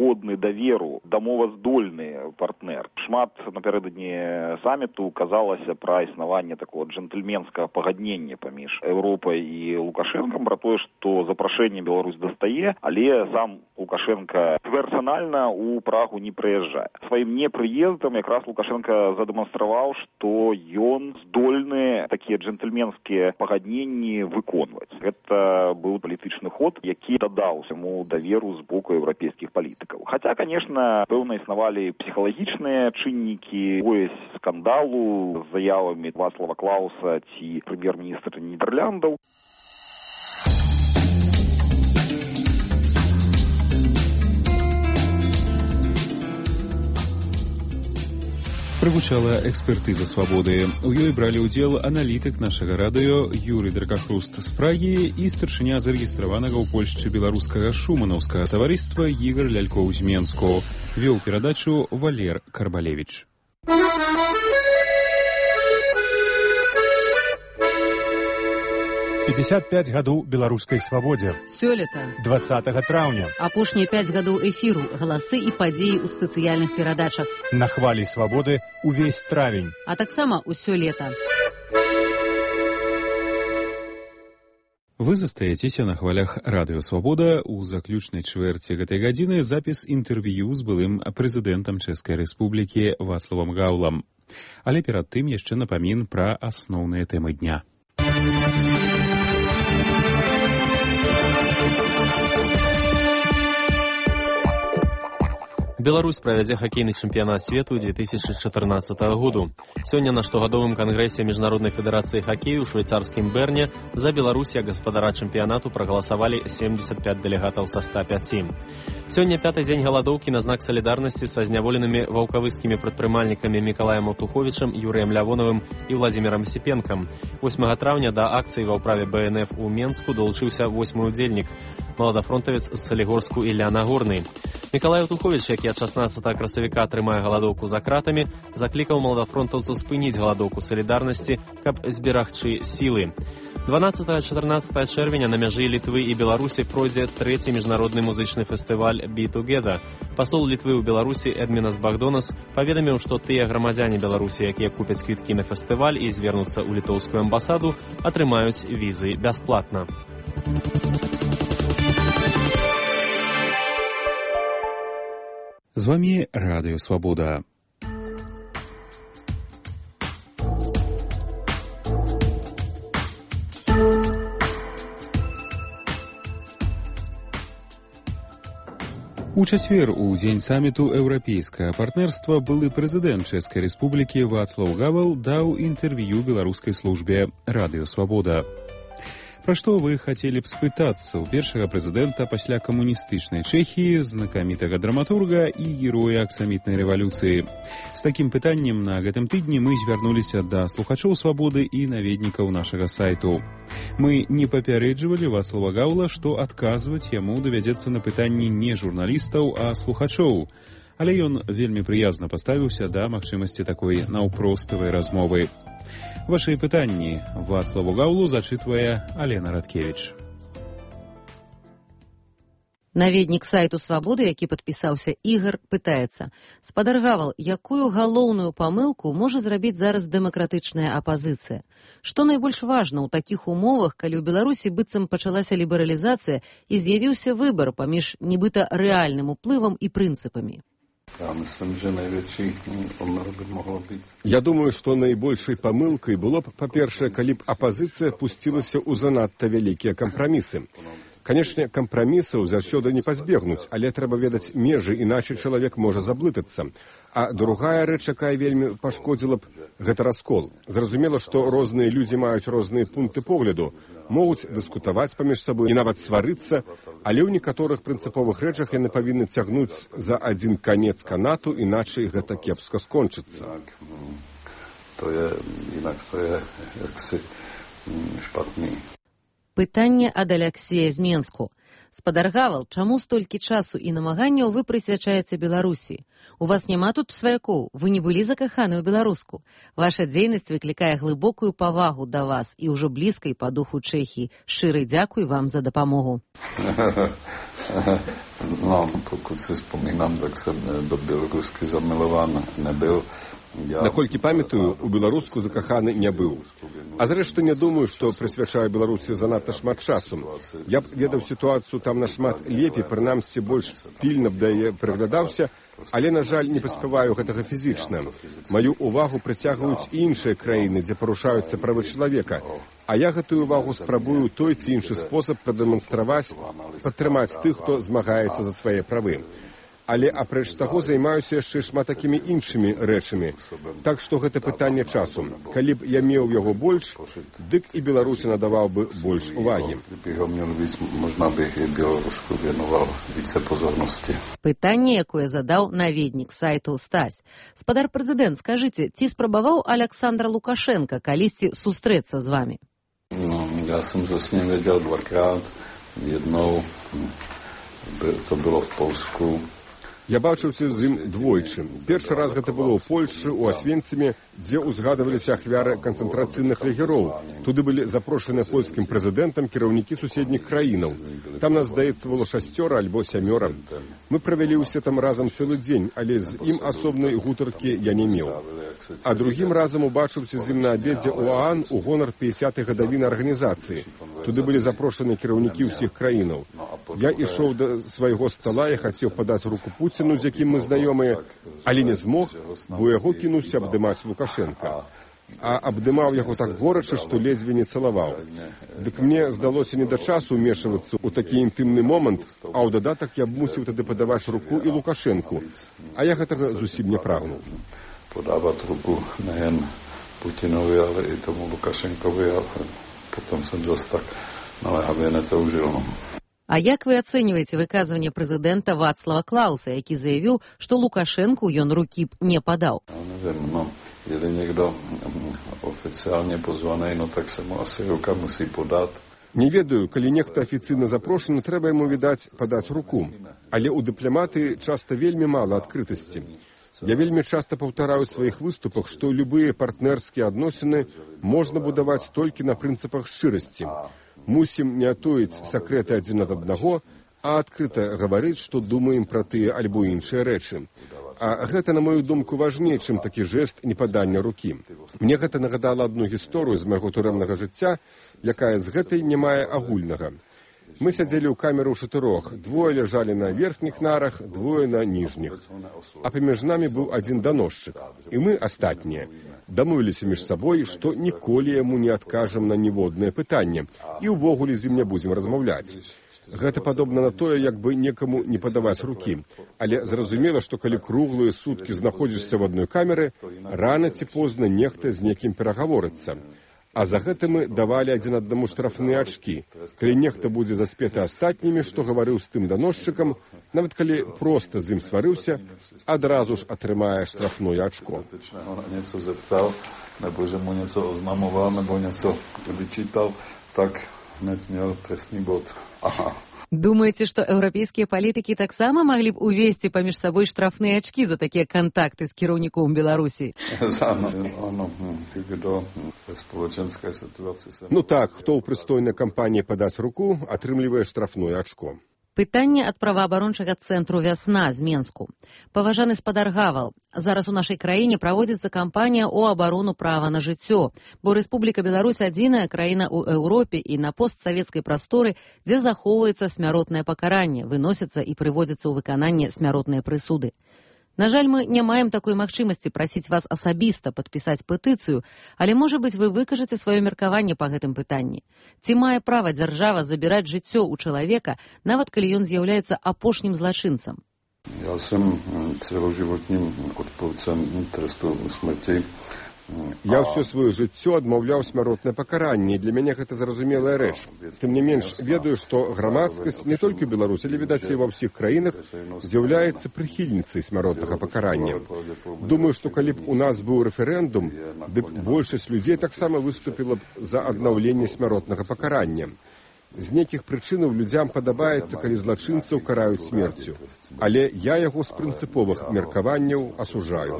годны даверу, дамоваздольны партнер. Шмат напярэдадні саміту казалася пра існаванне такого джентльменскага пагаднення паміж Еўропай і Лукашэнкам пра тое, што запрашэнне Беларусь дастае, але сам Лукашенко персанальна ў Прагу не прыязджае. Сваім непрыездам якраз Лукашенко задэманстраваў, што ён здольны такія джентльменскія пагадненні выконваць. Гэта быў палітычны ход, які дадаў яму даверу з боку еўрапейскіх палітыкаў. Хаця, конечно, пэўна існавалі псіхалагічныя чыннікі, пояс скандалу з заявамі Вацлава Клауса ці прэм'ер-міністра Нідэрляндаў. Прагучала экспертыза «Свабоды». У ёй бралі ўдзел аналітык нашага радыё Юрый Дракахруст з Прагі і старшыня зарэгістраванага ў Польшчы беларускага шуманаўскага таварыства Ігар Лялькоў з Менску. Вёў перадачу Валер Карбалевіч. 55 гадоў беларускай свабодзе. Сёлета. 20 траўня. Апошнія 5 гадоў эфіру, галасы і падзеі ў спецыяльных перадачах. На хвалі свабоды увесь травень. А таксама ўсё лета. Вы застаецеся на хвалях радыё «Свабода». У заключнай чвэрці гэтай гадзіны запіс інтэрв'ю з былым прэзідэнтам Чэшскай Рэспублікі Вацлавам Гаўлам. Але перад тым яшчэ напамін пра асноўныя тэмы дня. Беларусь правядзе хакейны чэмпіянат свету 2014 году. Сёння на штогадовым кангрэсе Міжнароднай федэрацыі хакею ў швейцарскім Берне за Беларусь як гаспадара чэмпіянату прагаласавалі 75 дэлегатаў са 105. Сёння пяты дзень галадоўкі на знак салідарнасці са зняволенымі ваўкавыскімі прадпрымальнікамі Мікалаем Аўтуховічам, Юрыем Лявонавым і Владзімірам Сіпенкам. 8 траўня да акцыі ва ўправе БНФ у Менску долучыўся 8-й удзельнік, маладафронтавец з Салігорску Ілля Нагорны. Мікалай Аўтуховіч, які ад 16 красавіка трымае галадоўку за кратамі, заклікаў маладафронтаўцаў спыніць галадоўку салідарнасці, каб зберагчы сілы. 12-14 чэрвеня на мяжы Літвы і Беларусі пройдзе трэці міжнародны музычны фестываль «Be Together». Пасол Літвы ў Беларусі Эдмінас Багдонас паведаміў, што тыя грамадзяне Беларусі, якія купяць квіткі на фестываль і звернуцца ў літоўскую амбасаду, атрымаюць візы бясплатна. З вамі радыё «Свабода». У чацвер у дзень саміту еўрапейскага партнерства былы прэзідэнт Чэшскай Рэспублікі Вацлаў Гавал даў інтэрв'ю беларускай службе радыё «Свабода». Пра што вы хацелі б спытацца ў першага прэзідэнта пасля камуністычнай Чэхіі, знакамітага драматурга і героя аксамітнай рэвалюцыі? З такім пытаннем на гэтым тыдні мы звярнуліся да слухачоў «Свабоды» і наведнікаў нашага сайту. Мы не папярэджвалі Вацлава Гаўла, што адказваць яму давядзецца на пытанні не журналістаў, а слухачоў. Але ён вельмі прыязна паставіўся да магчымасці такой наўпроставай размовы. Ваши пытанні Вацлаву Гаўлу зачытвае Алена Радкевіч. Наведнік сайту «Свабоды», які падпісаўся Ігар, пытаецца: «Спадар Гавал, якую галоўную памылку можа зрабіць зараз дэмакратычная апазіцыя? Што найбольш важна ў такіх умовах, калі ў Беларусі быццам пачалася лібералізацыя і з'явіўся выбар паміж нібыта рэальным уплывам і прынцыпамі?» Я думаю, што найбольшай памылкай было б, па-першае, калі б апазіцыя пусцілася ў занадта вялікія кампрамісы. Канешне, кампрамісаў заўсёды не пазбегнуць, але трэба ведаць межы, іначай чалавек можа заблытацца. А другая рэч, якая вельмі пашкодзіла б, гэта раскол. Зразумела, што розныя людзі маюць розныя пункты погляду, могуць дыскутаваць паміж сабой і нават сварыцца, але ў некаторых прынцыповых рэчах яны павінны цягнуць за адзін канец канату, іначай гэта кепска скончыцца. Пытанне ад Аляксея з Менску. Спадар Гавал, чаму столькі часу і намаганняў вы прысвячаеце Беларусі? У вас няма тут сваякоў, вы не былі закаханы ў беларуску. Ваша дзейнасць выклікае глыбокую павагу да вас і ўжо блізкай па духу Чэхіі. Шчыры дзякуй вам за дапамогу. No, pokud si vzpomínám, tak jsem do Bělorusky zamilován nebyl. Наколькі памятаю, у беларуску закаханы не быў. А зрэшты не думаю, што прысвячаю Беларусі занадта шмат часу. Я б ведаў сітуацыю там нашмат лепей, прынамсі больш пільна б да яе прыглядаўся, але, на жаль, не паспяваю гэтага фізічна. Маю увагу прыцягваюць іншыя краіны, дзе парушаюцца правы чалавека. А я гэтую увагу спрабую той ці іншы спосаб прадэманстраваць, падтрымаць тых, хто змагаецца за свае правы. Але апрэч таго займаюся яшчэ шматакімі іншымі рэчамі. Так што гэта пытанне часу. Калі б я меў яго больш, дык і Беларусі надаваў бы больш увагі. Пытанне, якое задаў наведнік сайту Стась. Спадар прэзідэнт, скажыце, ці спрабаваў Александр Лукашенко калісьці сустрэцца з вамі? Я сам з ним видел двакрат. Jednou to было в Polsku. Я бачыўся з ім двойчы. Першы раз гэта было ў Польшчы, у Асвенцыме, дзе ўзгадываліся ахвяры канцэнтрацыйных лагероў. Туды былі запрошаныя польскім прэзідэнтам кіраўнікі суседніх краінаў. Там нас, здаецца, было 6 альбо 7. Мы правялі ўсе там разам цэлы дзень, але з ім асобнай гутаркі я не меў. А другім разам убачыўся з ім на абедзе ў ААН у гонар 50-й гадавіны арганізацыі. Туды былі запрошаны кіраўнікі ўсіх краінаў. Я ішоў да свайго стала і хацеў падаць руку Пуціну, з якім мы знаёмыя, але не змог, бо яго кінуўся абдымаць Лукашенка. А абдымаў яго так горача, што ледзьве не цалаваў. Дык мне здалося не да часу ўмешвацца ў такі інтымны момант, а ў дадатак я б мусіў тады падаваць руку і Лукашенку. А я гэтага зусім не прагнуў. Podávat ruku nejen Putinovi, ale i tomu Lukašenkovi a potom jsem zase tak naléhavě netoužil. А як вы ацэньваеце выказванне прэзідэнта Вацлава Клауса, які заявіў, што Лукашенку ён рукі б не падаў? Если niekto oficiálne pozvaný, tak sa mu asi ruka musí podať. Не ведаю, калі нехта афіцыйна запрошаны, трэба яму, відаць, падаць руку. Але ў дыпламаты часта вельмі мала адкрытасці. Я вельмі часта паўтараю ў сваіх выступах, што любыя партнерскія адносіны можна будаваць толькі на прынцыпах шчырасці. Мусім не атоіць сакрэты адзін ад аднаго, а адкрыта гаварыць, што думаем пра тыя альбо іншыя рэчы. А гэта, на мою думку, важней, чым такі жэст непадання рукі. Мне гэта нагадала адну гісторыю з майго турэмнага жыцця, якая з гэтай не мае агульнага. Мы сядзелі ў камеру 4, 2 ляжалі на верхніх нарах, 2 на ніжніх. А паміж намі быў адзін даносчык. І мы, астатнія, дамовіліся між сабой, што ніколі яму не адкажам на ніводнае пытанне і ўвогуле з ім не будзем размаўляць. Гэта падобна на тое, як бы некаму не падаваць рукі. Але зразумела, што калі круглыя суткі знаходзішся в адной камеры, рана ці позна нехта з некім перагаворыцца. А за гэта мы давалі адзін аднаму штрафныя ачкі. Калі нехта будзе заспеты астатнімі, што гаварыў з тым даносчыкам, нават калі проста з ім сварыўся, адразу ж атрымае штрафное ачко. Něco zeptal, nebo že mu něco oznamoval, nebo něco vyčítal, tak hned měl trestný bod. Aha. Думаеце, што еўрапейскія палітыкі таксама маглі б увесці паміж сабой штрафныя ачкі за такія кантакты з кіраўніком Беларусі? Ну так, хто ў прыстойнай кампаніі падаць руку, атрымлівае штрафное ачко. Пытанне ад праваабарончага цэнтру «Вясна» з Менску. Паважаны спадар Гавал, зараз у нашай краіне праводзіцца кампанія ў абарону права на жыццё, бо Рэспубліка Беларусь адзіная краіна ў Еўропе і на постсавецкай прасторы, дзе захоўваецца смяротнае пакаранне, выносяцца і прыводзяцца ў выкананне смяротныя прысуды. На жаль, мы не маем такой магчымасці прасіць вас асабіста падпісаць петыцыю, але, можа быць, вы выкажаце сваё меркаванне па гэтым пытанні. Ці мае права дзяржава забіраць жыццё ў чалавека, нават калі ён з'яўляецца апошнім злачынцам? Я сам цэлажывотнім адпаўцам тресту смерці. Я ўсё сваё жыццё адмаўляў смяротнае пакаранне, і для мяне гэта зразумелая рэч. Тым не менш, ведаю, што грамадскасць не толькі ў Беларусі, але, відаць, і ва ўсіх краінах з'яўляецца прыхільніцай смяротнага пакарання. Думаю, што калі б у нас быў рэферэндум, дык большасць людзей таксама выступіла б за аднаўленне смяротнага пакарання. З нейкіх прычынаў людзям падабаецца, калі злачынцаў караюць смерцю. Але я яго з прынцыповых меркаванняў асуджаю.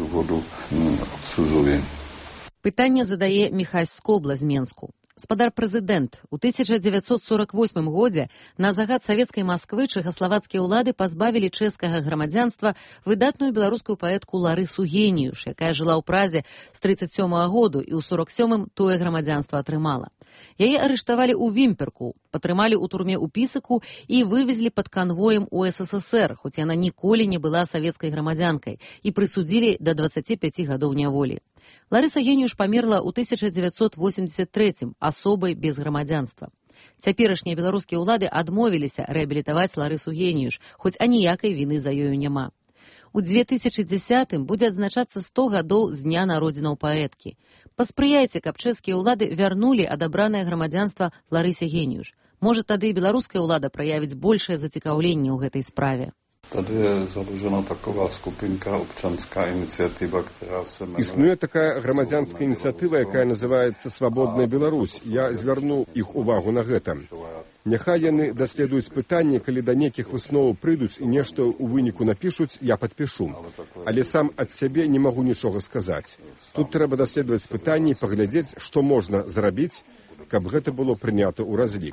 Пытанне задае Міхась Скобла з Менску. Спадар прэзідэнт, у 1948 годзе на загад савецкай Масквы чэхаславацкія ўлады пазбавілі чэшскага грамадзянства выдатную беларускую паэтку Ларысу Геніюш, якая жыла ў Празе з 37-го году і ў 47-м тое грамадзянства атрымала. Яе арыштавалі ў Вімперку, патрымалі ў турме ў Пісаку і вывезлі пад канвоем у СССР, хоць яна ніколі не была савецкай грамадзянкай, і прысудзілі да 25 гадоў няволі. Ларыса Геніюш памерла ў 1983-м асобай без грамадзянства. Цяперашнія беларускія ўлады адмовіліся рэабілітаваць Ларысу Геніюш, хоць аніякай віны за ёю няма. У 2010-м будзе адзначацца 100 гадоў з дня народзінаў паэткі. Паспрыяйце, каб чэшскія ўлады вярнулі адабранае грамадзянства Ларысе Геніюш. Можа, тады і беларуская ўлада праявіць большае зацікаўленне ў гэтай справе. Tady je založena taková skupinka občanská iniciativa, která se jmenuje... Існує така грамадзянская ініцыятыва, якая называецца «Свабодная Беларусь». Я звярну іх увагу на гэта. Няхай яны даследуюць пытанне, калі да нейкіх высноваў прыйдуць і нешта ў выніку напішуць, я падпішу. Але сам ад сябе не магу нічога сказаць. Тут трэба даследаваць пытанне і паглядзець, што можна зрабіць, каб гэта было прынята ў разлік.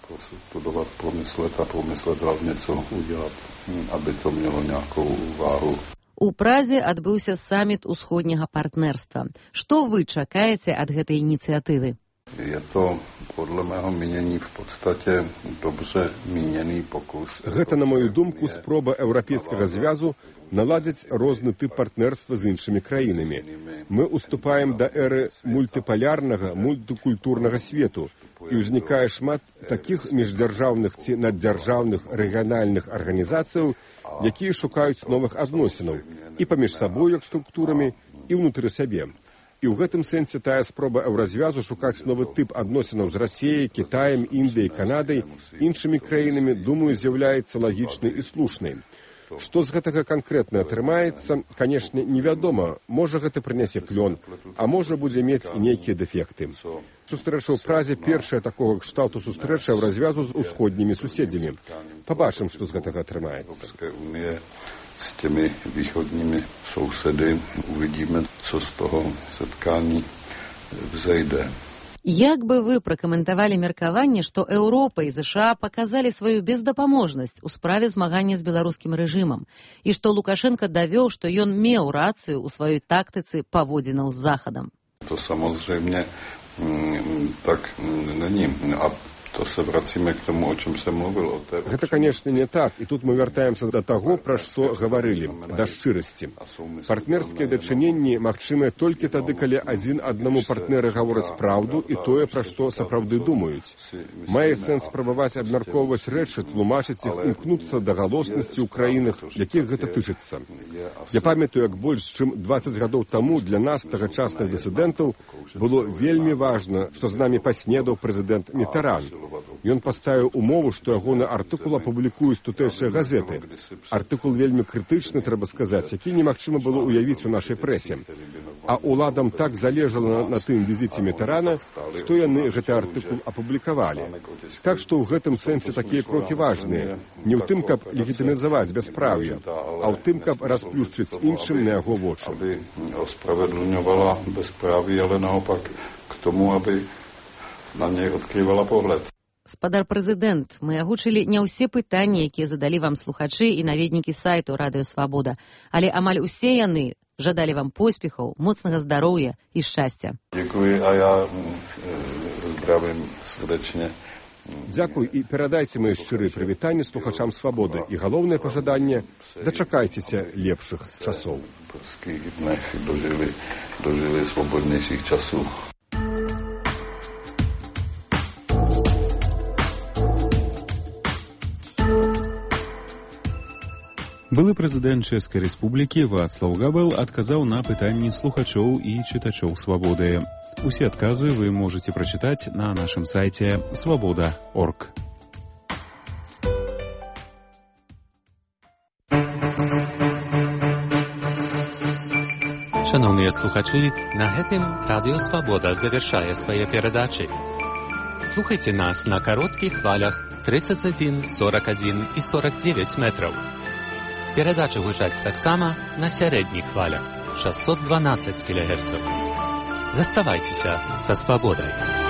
Промыслет hlavně, co udělat, aby to mělo nějakou váhu. У Празе адбыўся саміт усходняга партнерства. Што вы чакаеце ад гэтай ініцыятывы? Je to, podle mého mínění, v podstatě dobře míněný pokus. Гэта, на мою думку, спроба Еўрапейскага звязу наладзіць розны тып партнерства з іншымі краінамі. Мы уступаем да эры мультыпалярнага, мультыкультурнага свету, і ўзнікае шмат такіх міждзяржаўных ці наддзяржаўных рэгіянальных арганізацыяў, якія шукаюць новых адносінаў і паміж сабой як структурамі, і ўнутры сябе. І ў гэтым сэнсе тая спроба еўразвязу шукаць новы тып адносінаў з Расіяй, Кітаем, Індыяй, Канадай, іншымі краінамі, думаю, з'яўляецца лагічнай і слушнай. Што з гэтага канкрэтна атрымаецца, канешне, невядома. Можа, гэта прынясе плён, а можа, будзе мець і нейкія дэфекты. Сустрэча ў Празе першая такога кшталту сустрэча еўразвязу з усходнімі суседзямі. Пабачым, што з гэтага атрымаецца. S těmi východními sousedy uvidíme, co z toho setkání vzejde. Як бы вы пракаментавалі меркаванне, што Еўропа і ЗША паказалі сваю бездапаможнасць у справе змагання з беларускім рэжымам і што Лукашенко давёў, што ён меў рацыю ў сваёй тактыцы паводзінаў з Захадам? To samozřejmě tak není. A to se vracíme k tomu, o čem jsem mluvil. Гэта, конечно, не так. І тут мы вяртаемся да таго, пра што гаварылі, да шчырасці. Партнерскія дачыненні магчымыя толькі тады, калі адзін аднаму партнеры гавораць праўду і тое, пра што сапраўды думаюць. Мае сэнс спрабаваць абмяркоўваць рэчы, тлумачыць іх, імкнуцца да галоснасці ў краінах, якіх гэта тычыцца. Я памятаю, як больш чым 20 гадоў таму для нас, тагачасных дысідэнтаў, было вельмі важна, што з намі паснедаў прэзідэнт Мітэран. Ён паставіў умову, што ягоны артыкул апублікуюць тутэйшыя газеты. Артыкул вельмі крытычны, трэба сказаць, які немагчыма было ўявіць у нашай прэсе. А ўладам так залежала на тым візіце Мітэрана, што яны гэты артыкул апублікавалі. Так што ў гэтым сэнсе такія крокі важныя. Не ў тым, каб легітымізаваць бяспраўе, а ў тым, каб расплюшчыць іншым на яго вочы. Aby ospravedlňovala bezpráví, ale naopak k tomu, aby na něj odkrývala pohled. Спадар прэзідэнт, мы агучылі не ўсе пытанні, якія задалі вам слухачы і наведнікі сайту Радыё Свабода, але амаль усе яны жадалі вам поспехаў, моцнага здароўя і шчасця. Дзякуй, а я здравым срдечне. Дзякуй і перадайце мае шчырыя прывітанні слухачам Свабоды і галоўнае пажаданне – дачакайцеся лепшых часоў. В польскіх днях дожили свободнейших часов. Былы прэзідэнт Чэшскай Рэспублікі Вацлаў Гавел адказаў на пытанні слухачоў і чытачоў Свабоды. Усе адказы вы можаце прачытаць на нашым сайце swaboda.org. Шановныя слухачы, на гэтым Радыё Свабода завяршае свае перадачы. Слухайте нас на коротких хвалях 31, 41 и 49 метров. Передача гучаць таксама на сярэдніх хвалях 612 кГц. Заставайцеся са свабодай.